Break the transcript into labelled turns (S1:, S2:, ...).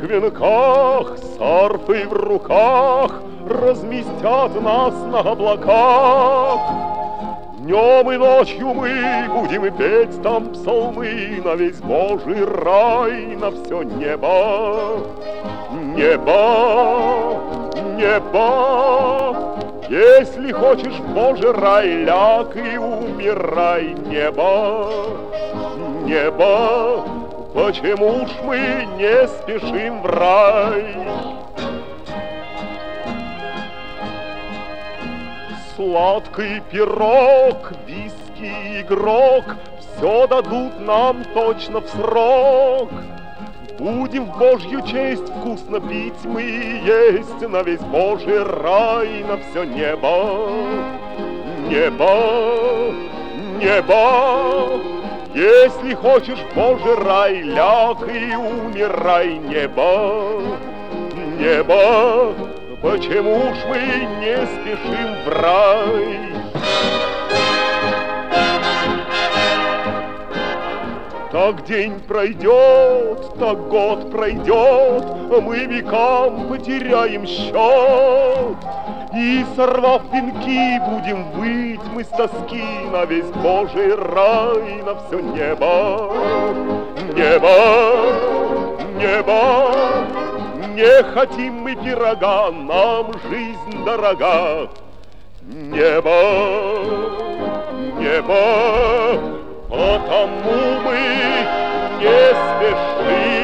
S1: венках, с арфой в руках разместят нас на облаках. Днем и ночью мы будем петь там псалмы на весь Божий рай, на все небо. Небо, небо, если хочешь в Божий рай, ляг и умирай. Небо, небо, почему ж мы не спешим в рай? Сладкий пирог, виски, игрок, все дадут нам точно в срок. Будем в Божью честь вкусно пить мы и есть на весь Божий рай, на все небо. Небо, небо, если хочешь в Божий рай, ляг и умирай. Небо, небо, почему ж мы не спешим в рай? Так день пройдет, так год пройдет, а мы векам потеряем счет. И, сорвав венки, будем выть мы с тоски на весь Божий рай, на все небо. Небо, небо, не хотим мы пирога, нам жизнь дорога. Небо, небо, потому мы не спешим